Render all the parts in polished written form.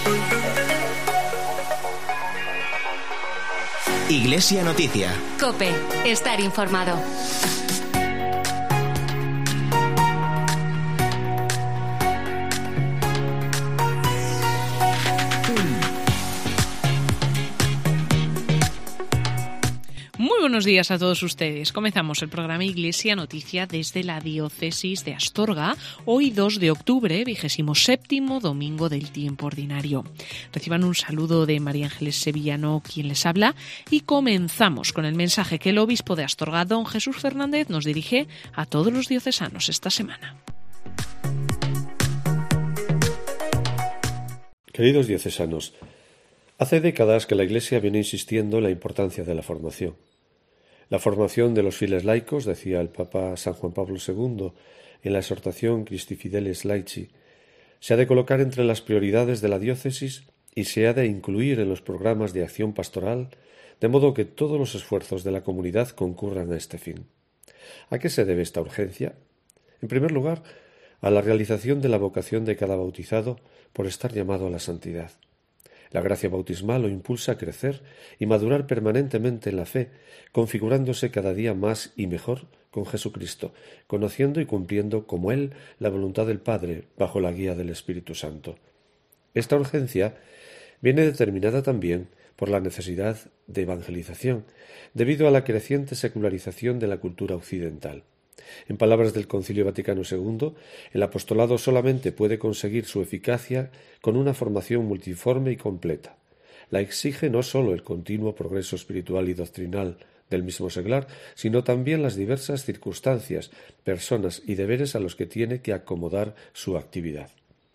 Iglesia Noticia. COPE. Estar informado. Muy buenos días a todos ustedes. Comenzamos el programa Iglesia Noticia desde la Diócesis de Astorga, hoy 2 de octubre, 27º domingo del tiempo ordinario. Reciban un saludo de María Ángeles Sevillano, quien les habla, y comenzamos con el mensaje que el obispo de Astorga, don Jesús Fernández, nos dirige a todos los diocesanos esta semana. Queridos diocesanos, hace décadas que la Iglesia viene insistiendo en la importancia de la formación. La formación de los fieles laicos, decía el Papa San Juan Pablo II en la exhortación Christi Fideles Laici, se ha de colocar entre las prioridades de la diócesis y se ha de incluir en los programas de acción pastoral, de modo que todos los esfuerzos de la comunidad concurran a este fin. ¿A qué se debe esta urgencia? En primer lugar, a la realización de la vocación de cada bautizado por estar llamado a la santidad. La gracia bautismal lo impulsa a crecer y madurar permanentemente en la fe, configurándose cada día más y mejor con Jesucristo, conociendo y cumpliendo como Él la voluntad del Padre bajo la guía del Espíritu Santo. Esta urgencia viene determinada también por la necesidad de evangelización, debido a la creciente secularización de la cultura occidental. En palabras del Concilio Vaticano II, el apostolado solamente puede conseguir su eficacia con una formación multiforme y completa. La exige no sólo el continuo progreso espiritual y doctrinal del mismo seglar, sino también las diversas circunstancias, personas y deberes a los que tiene que acomodar su actividad.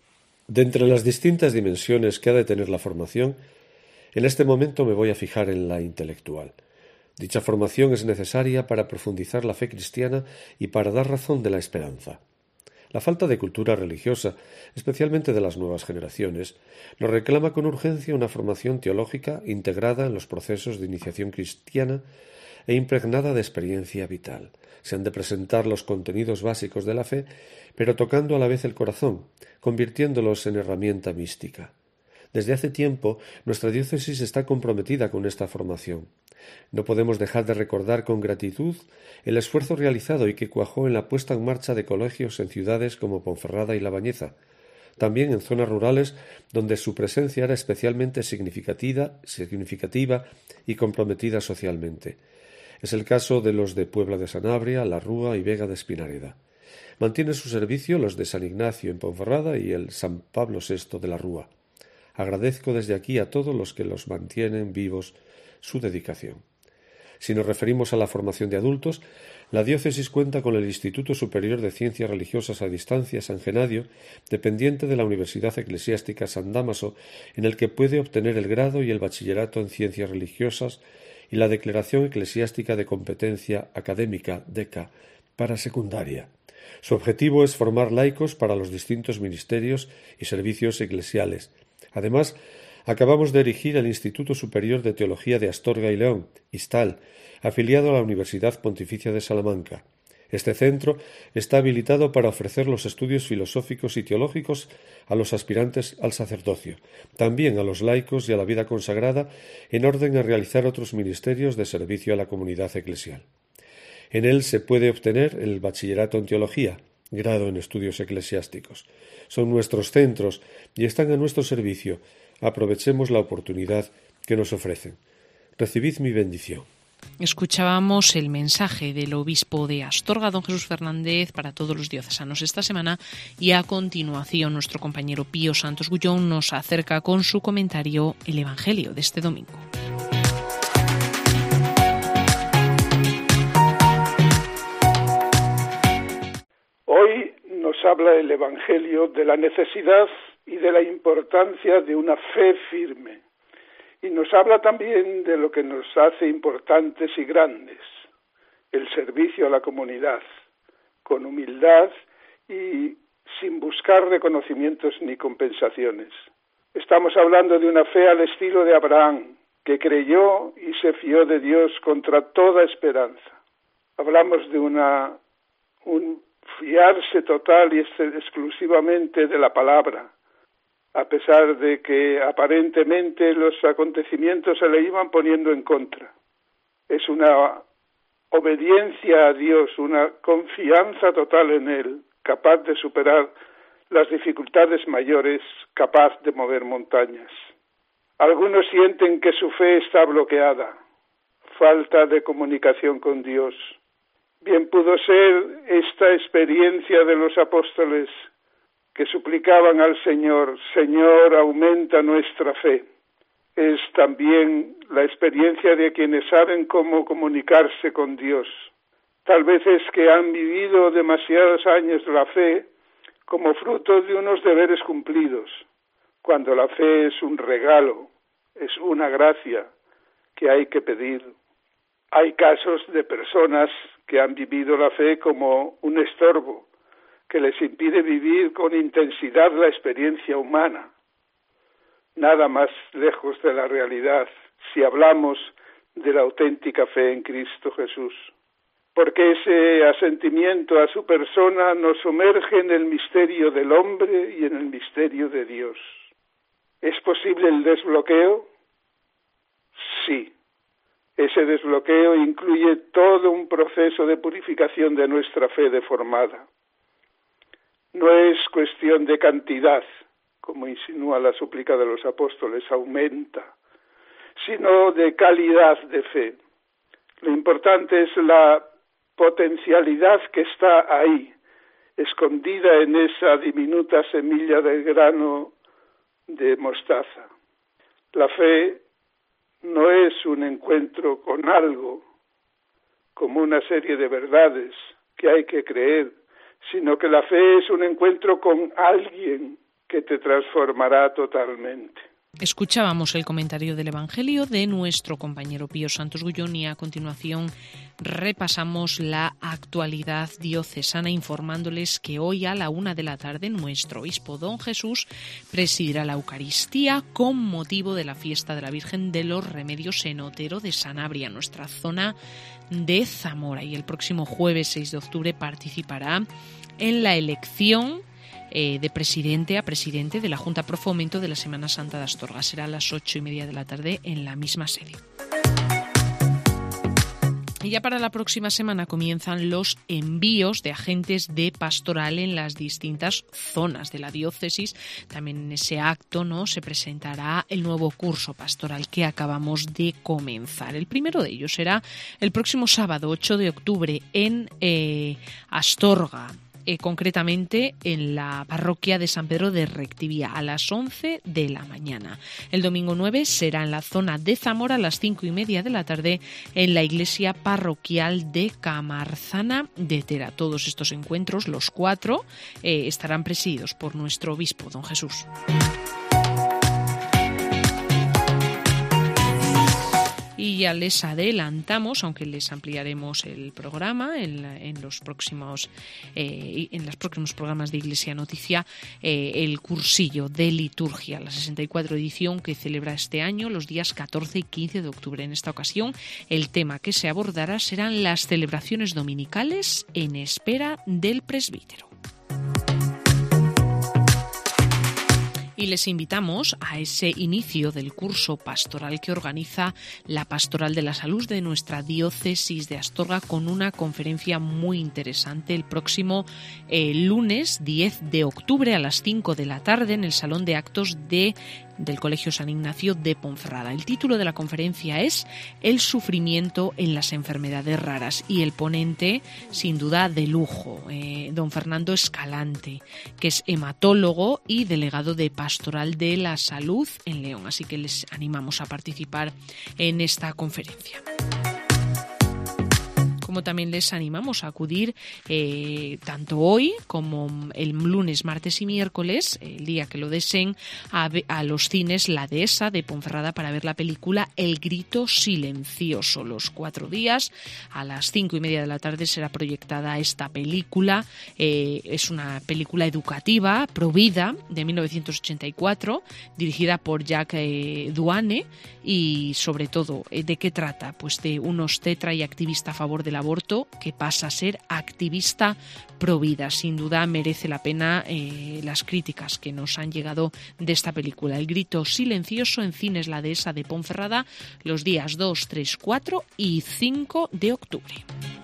De entre las distintas dimensiones que ha de tener la formación, en este momento me voy a fijar en la intelectual. Dicha formación es necesaria para profundizar la fe cristiana y para dar razón de la esperanza. La falta de cultura religiosa, especialmente de las nuevas generaciones, nos reclama con urgencia una formación teológica integrada en los procesos de iniciación cristiana e impregnada de experiencia vital. Se han de presentar los contenidos básicos de la fe, pero tocando a la vez el corazón, convirtiéndolos en herramienta mística. Desde hace tiempo, nuestra diócesis está comprometida con esta formación. No podemos dejar de recordar con gratitud el esfuerzo realizado y que cuajó en la puesta en marcha de colegios en ciudades como Ponferrada y La Bañeza, también en zonas rurales donde su presencia era especialmente significativa y comprometida socialmente. Es el caso de los de Puebla de Sanabria, La Rúa y Vega de Espinareda. Mantiene su servicio los de San Ignacio en Ponferrada y el San Pablo VI de La Rúa. Agradezco desde aquí a todos los que los mantienen vivos su dedicación. Si nos referimos a la formación de adultos, la diócesis cuenta con el Instituto Superior de Ciencias Religiosas a Distancia San Genadio, dependiente de la Universidad Eclesiástica San Dámaso, en el que puede obtener el grado y el bachillerato en Ciencias Religiosas y la Declaración Eclesiástica de Competencia Académica, DECA, para secundaria. Su objetivo es formar laicos para los distintos ministerios y servicios eclesiales. Además, acabamos de erigir el Instituto Superior de Teología de Astorga y León, ISTAL, afiliado a la Universidad Pontificia de Salamanca. Este centro está habilitado para ofrecer los estudios filosóficos y teológicos a los aspirantes al sacerdocio, también a los laicos y a la vida consagrada, en orden a realizar otros ministerios de servicio a la comunidad eclesial. En él se puede obtener el bachillerato en teología, grado en estudios eclesiásticos. Son nuestros centros y están a nuestro servicio. Aprovechemos la oportunidad que nos ofrecen. Recibid mi bendición. Escuchábamos el mensaje del obispo de Astorga, don Jesús Fernández, para todos los diocesanos esta semana, y a continuación nuestro compañero Pío Santos Gullón nos acerca con su comentario el Evangelio de este domingo. Hoy nos habla el Evangelio de la necesidad y de la importancia de una fe firme. Y nos habla también de lo que nos hace importantes y grandes, el servicio a la comunidad, con humildad y sin buscar reconocimientos ni compensaciones. Estamos hablando de una fe al estilo de Abraham, que creyó y se fió de Dios contra toda esperanza. Hablamos de un fiarse total y exclusivamente de la palabra, a pesar de que aparentemente los acontecimientos se le iban poniendo en contra. Es una obediencia a Dios, una confianza total en Él, capaz de superar las dificultades mayores, capaz de mover montañas. Algunos sienten que su fe está bloqueada, falta de comunicación con Dios. Bien pudo ser esta experiencia de los apóstoles que suplicaban al Señor: Señor, aumenta nuestra fe. Es también la experiencia de quienes saben cómo comunicarse con Dios. Tal vez es que han vivido demasiados años la fe como fruto de unos deberes cumplidos, cuando la fe es un regalo, es una gracia que hay que pedir. Hay casos de personas que han vivido la fe como un estorbo, que les impide vivir con intensidad la experiencia humana. Nada más lejos de la realidad si hablamos de la auténtica fe en Cristo Jesús. Porque ese asentimiento a su persona nos sumerge en el misterio del hombre y en el misterio de Dios. ¿Es posible el desbloqueo? Sí. Ese desbloqueo incluye todo un proceso de purificación de nuestra fe deformada. No es cuestión de cantidad, como insinúa la súplica de los apóstoles, aumenta, sino de calidad de fe. Lo importante es la potencialidad que está ahí, escondida en esa diminuta semilla del grano de mostaza. La fe no es un encuentro con algo, como una serie de verdades que hay que creer, sino que la fe es un encuentro con alguien que te transformará totalmente. Escuchábamos el comentario del Evangelio de nuestro compañero Pío Santos Gullón y a continuación repasamos la actualidad diocesana informándoles que hoy a la 1:00 p.m. nuestro obispo don Jesús presidirá la Eucaristía con motivo de la fiesta de la Virgen de los Remedios en Otero de Sanabria, nuestra zona de Zamora, y el próximo jueves 6 de octubre participará en la elección de presidente a presidente de la Junta Pro Fomento de la Semana Santa de Astorga. Será a las 8:30 p.m. en la misma sede. Y ya para la próxima semana comienzan los envíos de agentes de pastoral en las distintas zonas de la diócesis. También en ese acto, ¿no?, se presentará el nuevo curso pastoral que acabamos de comenzar. El primero de ellos será el próximo sábado 8 de octubre en Astorga. Concretamente en la parroquia de San Pedro de Rectivía a las 11 de la mañana. El domingo 9 será en la zona de Zamora a las 5:30 p.m. en la iglesia parroquial de Camarzana de Tera. Todos estos encuentros, los 4, estarán presididos por nuestro obispo, don Jesús. Y ya les adelantamos, aunque les ampliaremos el programa en los próximos programas de Iglesia Noticia, el cursillo de liturgia, la 64 edición que celebra este año los días 14 y 15 de octubre. En esta ocasión, el tema que se abordará serán las celebraciones dominicales en espera del presbítero. Y les invitamos a ese inicio del curso pastoral que organiza la Pastoral de la Salud de nuestra diócesis de Astorga con una conferencia muy interesante el próximo lunes 10 de octubre a las 5 de la tarde en el Salón de Actos del Colegio San Ignacio de Ponferrada. El título de la conferencia es El sufrimiento en las enfermedades raras y el ponente, sin duda de lujo, don Fernando Escalante, que es hematólogo y delegado de Pastoral de la Salud en León. Así que les animamos a participar en esta conferencia. Como también les animamos a acudir tanto hoy como el lunes, martes y miércoles, el día que lo deseen, a los cines La Dehesa de Ponferrada para ver la película El Grito Silencioso. Los 4 días, a las 5:30 p.m. será proyectada esta película. Es una película educativa, Provida, de 1984, dirigida por Jacques Duane, y sobre todo, ¿de qué trata? Pues de un obstetra y activista a favor del aborto aborto que pasa a ser activista pro vida. Sin duda merece la pena las críticas que nos han llegado de esta película. El grito silencioso en Cines La Dehesa de Ponferrada los días 2, 3, 4 y 5 de octubre.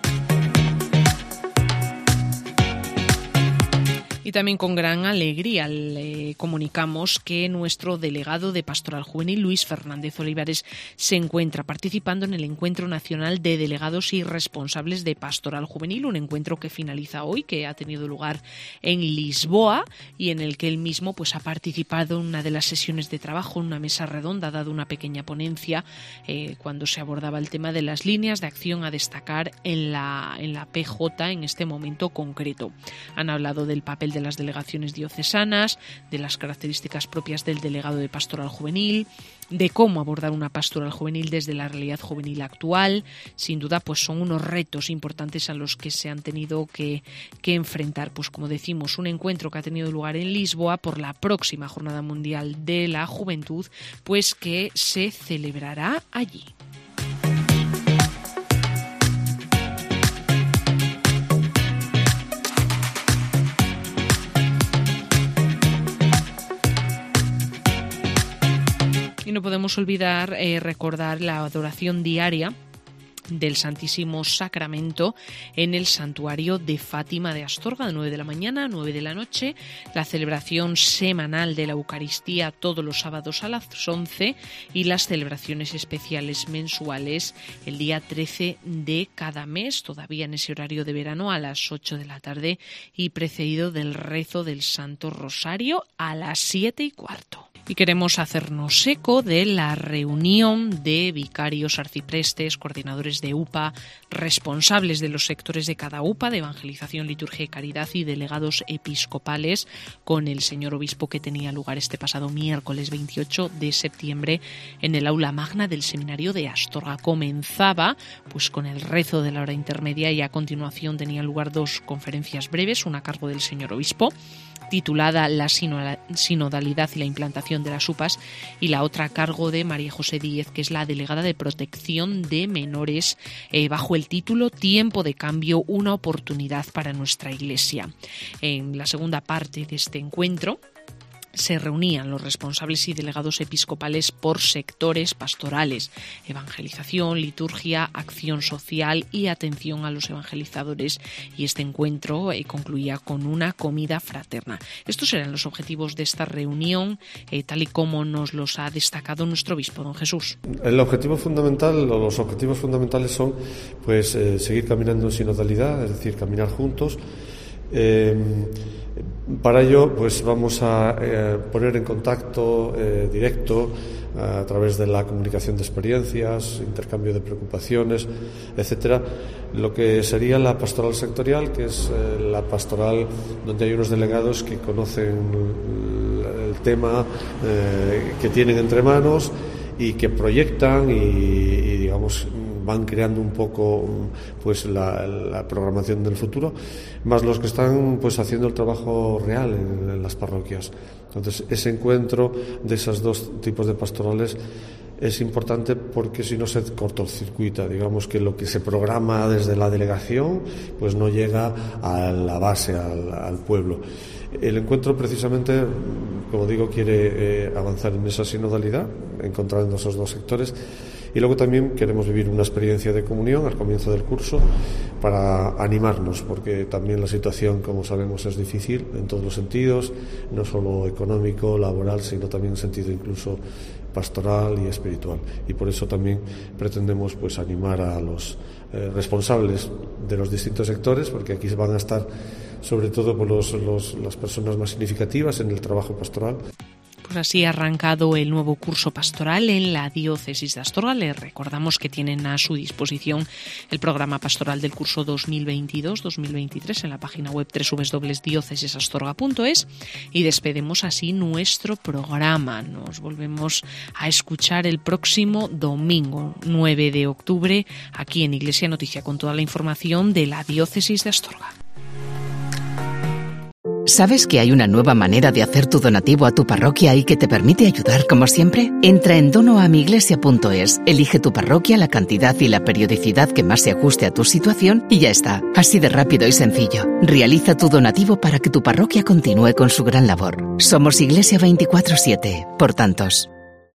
Y también con gran alegría le comunicamos que nuestro delegado de Pastoral Juvenil, Luis Fernández Olivares, se encuentra participando en el Encuentro Nacional de Delegados y Responsables de Pastoral Juvenil, un encuentro que finaliza hoy, que ha tenido lugar en Lisboa y en el que él mismo pues, ha participado en una de las sesiones de trabajo, en una mesa redonda, ha dado una pequeña ponencia cuando se abordaba el tema de las líneas de acción a destacar en la PJ en este momento concreto. Han hablado del papel de las delegaciones diocesanas, de las características propias del delegado de Pastoral Juvenil, de cómo abordar una pastoral juvenil desde la realidad juvenil actual. Sin duda, pues son unos retos importantes a los que se han tenido que enfrentar. Pues como decimos, un encuentro que ha tenido lugar en Lisboa por la próxima Jornada Mundial de la Juventud, pues que se celebrará allí. Y no podemos olvidar recordar la adoración diaria del Santísimo Sacramento en el Santuario de Fátima de Astorga, de 9 de la mañana a 9 de la noche, la celebración semanal de la Eucaristía todos los sábados a las 11 y las celebraciones especiales mensuales el día 13 de cada mes, todavía en ese horario de verano a las 8 de la tarde y precedido del rezo del Santo Rosario a las 7:15. Y queremos hacernos eco de la reunión de vicarios, arciprestes, coordinadores de UPA, responsables de los sectores de cada UPA, de evangelización, liturgia y caridad, y delegados episcopales, con el señor obispo, que tenía lugar este pasado miércoles 28 de septiembre en el aula magna del seminario de Astorga. Comenzaba pues con el rezo de la hora intermedia y a continuación tenían lugar dos conferencias breves, una a cargo del señor obispo, titulada La sinodalidad y la implantación de las UPAs, y la otra a cargo de María José Díez, que es la delegada de protección de menores, bajo el título Tiempo de cambio, una oportunidad para nuestra Iglesia. En la segunda parte de este encuentro se reunían los responsables y delegados episcopales por sectores pastorales: evangelización, liturgia, acción social y atención a los evangelizadores, y este encuentro concluía con una comida fraterna. Estos eran los objetivos de esta reunión, tal y como nos los ha destacado nuestro obispo, don Jesús. El objetivo fundamental, o los objetivos fundamentales son pues seguir caminando en sinodalidad, es decir, caminar juntos. Para ello, pues vamos a poner en contacto directo a través de la comunicación de experiencias, intercambio de preocupaciones, etcétera, lo que sería la pastoral sectorial, que es la pastoral donde hay unos delegados que conocen el tema que tienen entre manos y que proyectan y digamos van creando un poco pues la programación del futuro, más los que están pues haciendo el trabajo real en las parroquias. Entonces, ese encuentro de esos dos tipos de pastorales es importante porque si no se cortocircuita, digamos que lo que se programa desde la delegación pues no llega a la base, al pueblo. El encuentro precisamente, como digo, quiere avanzar en esa sinodalidad, encontrando esos dos sectores. Y luego también queremos vivir una experiencia de comunión al comienzo del curso para animarnos, porque también la situación, como sabemos, es difícil en todos los sentidos, no solo económico, laboral, sino también en sentido incluso pastoral y espiritual. Y por eso también pretendemos pues animar a los responsables de los distintos sectores, porque aquí van a estar sobre todo por las personas más significativas en el trabajo pastoral. Pues así ha arrancado el nuevo curso pastoral en la diócesis de Astorga. Les recordamos que tienen a su disposición el programa pastoral del curso 2022-2023 en la página web www.diocesisastorga.es, y despedimos así nuestro programa. Nos volvemos a escuchar el próximo domingo 9 de octubre aquí en Iglesia Noticia con toda la información de la diócesis de Astorga. ¿Sabes que hay una nueva manera de hacer tu donativo a tu parroquia y que te permite ayudar como siempre? Entra en donoamiglesia.es, elige tu parroquia, la cantidad y la periodicidad que más se ajuste a tu situación y ya está. Así de rápido y sencillo. Realiza tu donativo para que tu parroquia continúe con su gran labor. Somos Iglesia 24/7, por tantos.